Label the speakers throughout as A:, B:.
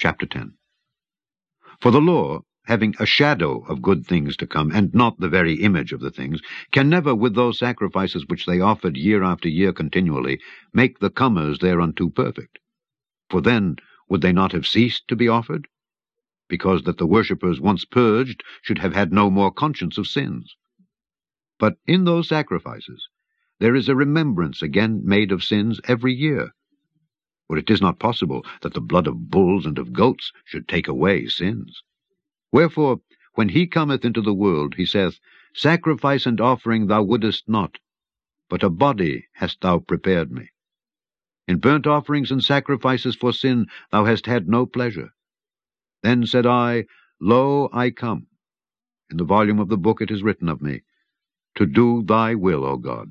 A: chapter 10. For the law, having a shadow of good things to come, and not the very image of the things, can never, with those sacrifices which they offered year after year continually, make the comers thereunto perfect. For then would they not have ceased to be offered? Because that the worshippers, once purged, should have had no more conscience of sins. But in those sacrifices there is a remembrance again made of sins every year. For it is not possible that the blood of bulls and of goats should take away sins. Wherefore, when he cometh into the world, he saith, Sacrifice and offering thou wouldest not, but a body hast thou prepared me. In burnt offerings and sacrifices for sin thou hast had no pleasure. Then said I, Lo, I come. In the volume of the book it is written of me, to do thy will, O God.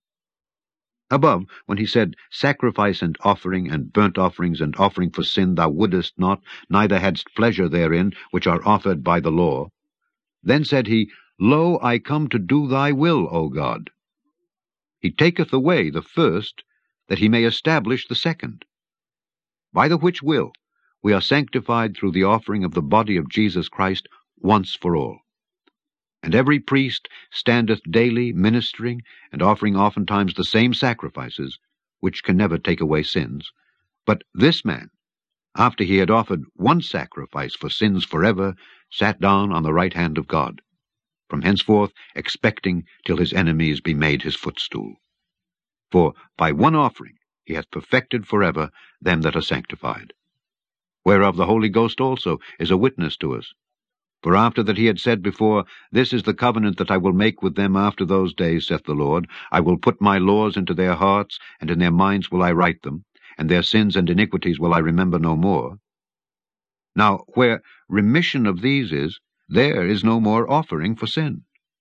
A: Above, when he said, Sacrifice and offering and burnt offerings and offering for sin thou wouldest not, neither hadst pleasure therein, which are offered by the law. Then said he, Lo, I come to do thy will, O God. He taketh away the first, that he may establish the second. By the which will we are sanctified through the offering of the body of Jesus Christ once for all. And every priest standeth daily ministering, and offering oftentimes the same sacrifices, which can never take away sins. But this man, after he had offered one sacrifice for sins forever, sat down on the right hand of God, from henceforth expecting till his enemies be made his footstool. For by one offering he hath perfected forever them that are sanctified. Whereof the Holy Ghost also is a witness to us. For after that he had said before, This is the covenant that I will make with them after those days, saith the Lord. I will put my laws into their hearts, and in their minds will I write them, and their sins and iniquities will I remember no more. Now where remission of these is, there is no more offering for sin.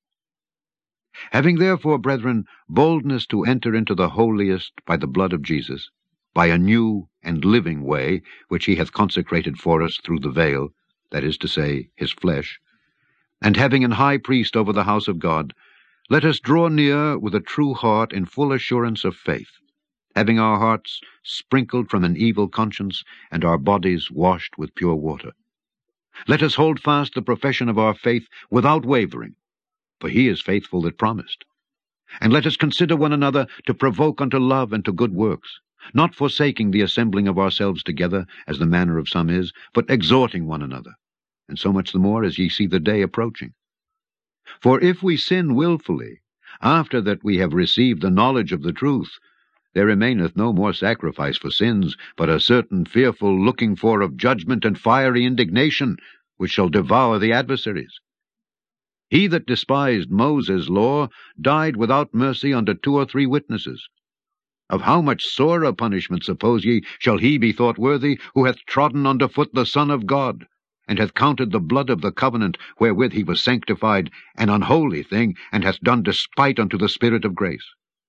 A: Having therefore, brethren, boldness to enter into the holiest by the blood of Jesus, by a new and living way, which he hath consecrated for us through the veil, that is to say, his flesh, and having an high priest over the house of God, let us draw near with a true heart in full assurance of faith, having our hearts sprinkled from an evil conscience, and our bodies washed with pure water. Let us hold fast the profession of our faith without wavering, for he is faithful that promised. And let us consider one another to provoke unto love and to good works, not forsaking the assembling of ourselves together, as the manner of some is, but exhorting one another, and so much the more as ye see the day approaching. For if we sin wilfully, after that we have received the knowledge of the truth, there remaineth no more sacrifice for sins, but a certain fearful looking for of judgment and fiery indignation, which shall devour the adversaries. He that despised Moses' law died without mercy under 2 or 3 witnesses. Of how much sorer punishment, suppose ye, shall he be thought worthy, who hath trodden under foot the Son of God, and hath counted the blood of the covenant wherewith he was sanctified an unholy thing, and hath done despite unto the Spirit of grace?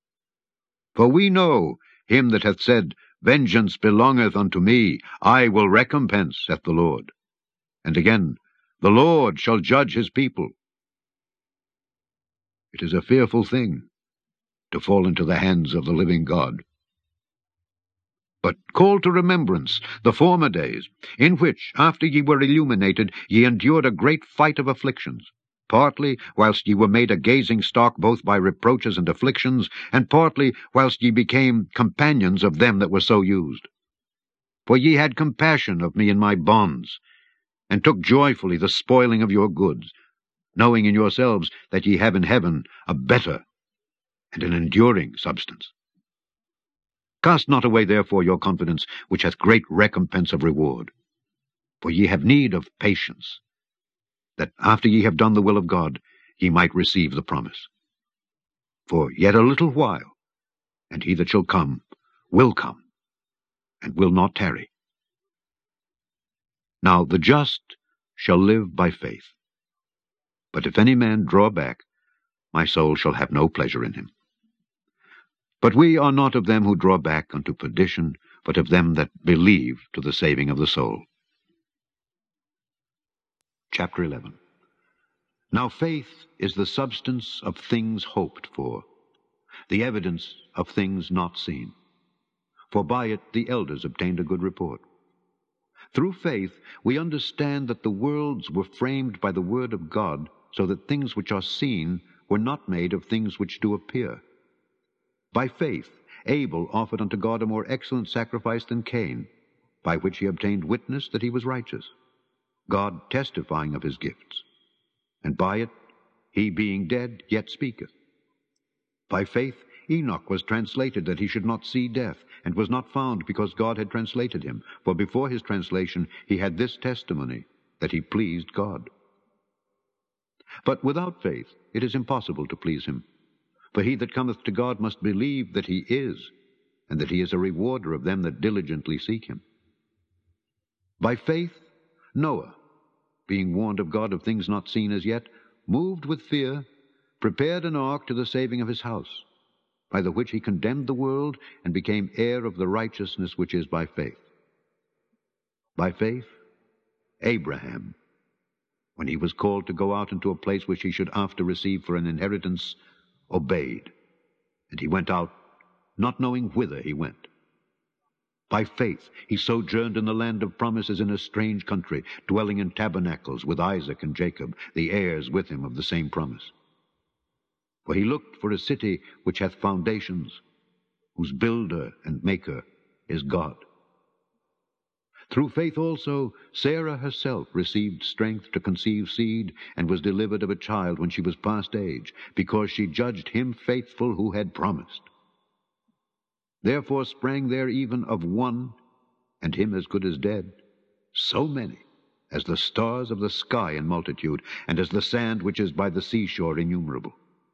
A: For we know him that hath said, Vengeance belongeth unto me, I will recompense, saith the Lord. And again, The Lord shall judge his people. It is a fearful thing to fall into the hands of the living God. But call to remembrance the former days, in which, after ye were illuminated, ye endured a great fight of afflictions, partly whilst ye were made a gazing stock both by reproaches and afflictions, and partly whilst ye became companions of them that were so used. For ye had compassion of me in my bonds, and took joyfully the spoiling of your goods, knowing in yourselves that ye have in heaven a better and an enduring substance. Cast not away therefore your confidence, which hath great recompense of reward. For ye have need of patience, that after ye have done the will of God, ye might receive the promise. For yet a little while, and he that shall come, and will not tarry. Now the just shall live by faith. But if any man draw back, my soul shall have no pleasure in him. But we are not of them who draw back unto perdition, but of them that believe to the saving of the soul. Chapter 11. Now faith is the substance of things hoped for, the evidence of things not seen. For by it the elders obtained a good report. Through faith, we understand that the worlds were framed by the word of God, so that things which are seen were not made of things which do appear. By faith, Abel offered unto God a more excellent sacrifice than Cain, by which he obtained witness that he was righteous, God testifying of his gifts. And by it, he being dead yet speaketh. By faith, Enoch was translated that he should not see death, and was not found because God had translated him. For before his translation he had this testimony, that he pleased God. But without faith it is impossible to please him. For he that cometh to God must believe that he is, and that he is a rewarder of them that diligently seek him. By faith Noah, being warned of God of things not seen as yet, moved with fear, prepared an ark to the saving of his house, by the which he condemned the world, and became heir of the righteousness which is by faith. By faith Abraham, when he was called to go out into a place which he should after receive for an inheritance, obeyed, and he went out, not knowing whither he went. By faith he sojourned in the land of promises in a strange country, dwelling in tabernacles with Isaac and Jacob, the heirs with him of the same promise. For he looked for a city which hath foundations, whose builder and maker is God. Through faith also Sarah herself received strength to conceive seed, and was delivered of a child when she was past age, because she judged him faithful who had promised. Therefore sprang there even of one, and him as good as dead, so many, as the stars of the sky in multitude, and as the sand which is by the seashore innumerable.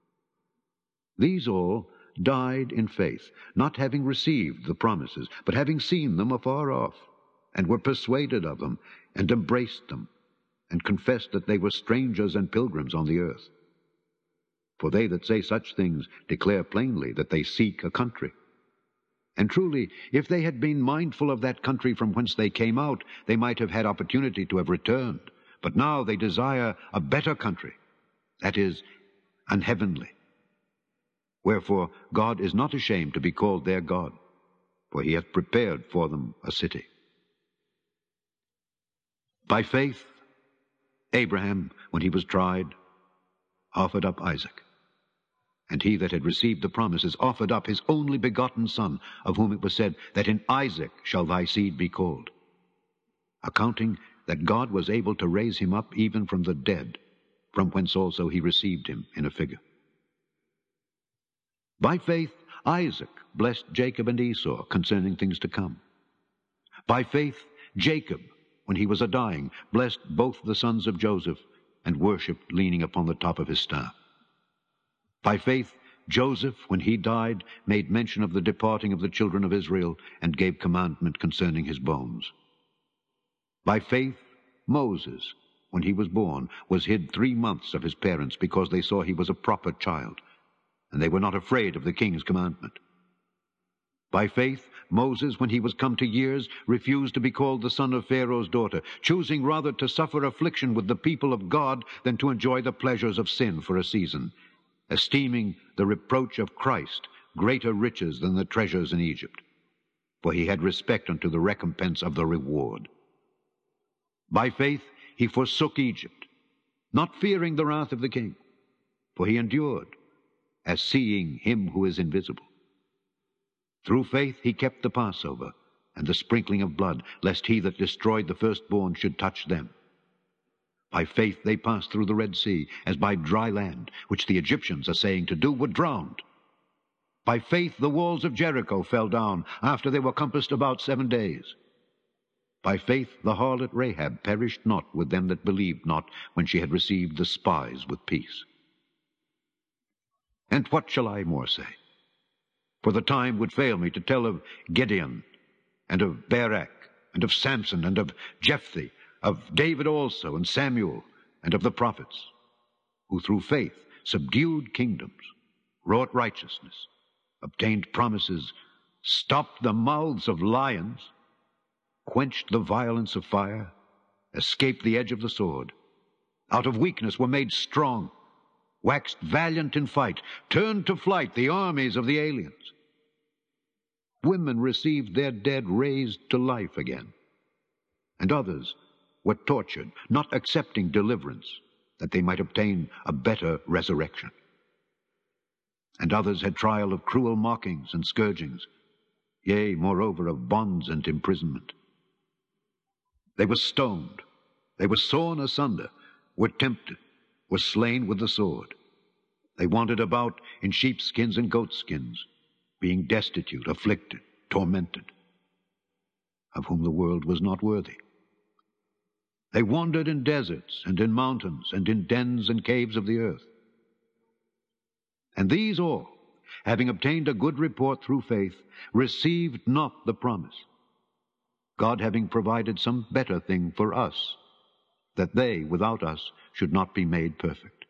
A: These all died in faith, not having received the promises, but having seen them afar off, and were persuaded of them, and embraced them, and confessed that they were strangers and pilgrims on the earth. For they that say such things declare plainly that they seek a country. And truly, if they had been mindful of that country from whence they came out, they might have had opportunity to have returned. But now they desire a better country, that is, an heavenly. Wherefore God is not ashamed to be called their God, for he hath prepared for them a city. By faith Abraham, when he was tried, offered up Isaac. And he that had received the promises offered up his only begotten son, of whom it was said, that in Isaac shall thy seed be called, accounting that God was able to raise him up even from the dead, from whence also he received him in a figure. By faith Isaac blessed Jacob and Esau concerning things to come. By faith Jacob, when he was a-dying, blessed both the sons of Joseph, and worshipped leaning upon the top of his staff. By faith Joseph, when he died, made mention of the departing of the children of Israel, and gave commandment concerning his bones. By faith Moses, when he was born, was hid 3 months of his parents, because they saw he was a proper child, and they were not afraid of the king's commandment. By faith Moses, when he was come to years, refused to be called the son of Pharaoh's daughter, choosing rather to suffer affliction with the people of God than to enjoy the pleasures of sin for a season, esteeming the reproach of Christ greater riches than the treasures in Egypt, for he had respect unto the recompense of the reward. By faith he forsook Egypt, not fearing the wrath of the king, for he endured, as seeing him who is invisible. Through faith he kept the Passover, and the sprinkling of blood, lest he that destroyed the firstborn should touch them. By faith they passed through the Red Sea, as by dry land, which the Egyptians, assaying to do, were drowned. By faith the walls of Jericho fell down, after they were compassed about 7 days. By faith the harlot Rahab perished not with them that believed not, when she had received the spies with peace. And what shall I more say? For the time would fail me to tell of Gideon, and of Barak, and of Samson, and of Jephthah, of David also, and Samuel, and of the prophets, who through faith subdued kingdoms, wrought righteousness, obtained promises, stopped the mouths of lions, quenched the violence of fire, escaped the edge of the sword, out of weakness were made strong, waxed valiant in fight, turned to flight the armies of the aliens. Women received their dead raised to life again. and others were tortured, not accepting deliverance, that they might obtain a better resurrection. And others had trial of cruel mockings and scourgings, yea, moreover, of bonds and imprisonment. They were stoned, they were sawn asunder, were tempted, were slain with the sword. They wandered about in sheepskins and goatskins, being destitute, afflicted, tormented, of whom the world was not worthy. They wandered in deserts and in mountains and in dens and caves of the earth. And these all, having obtained a good report through faith, received not the promise, God having provided some better thing for us, that they, without us, should not be made perfect.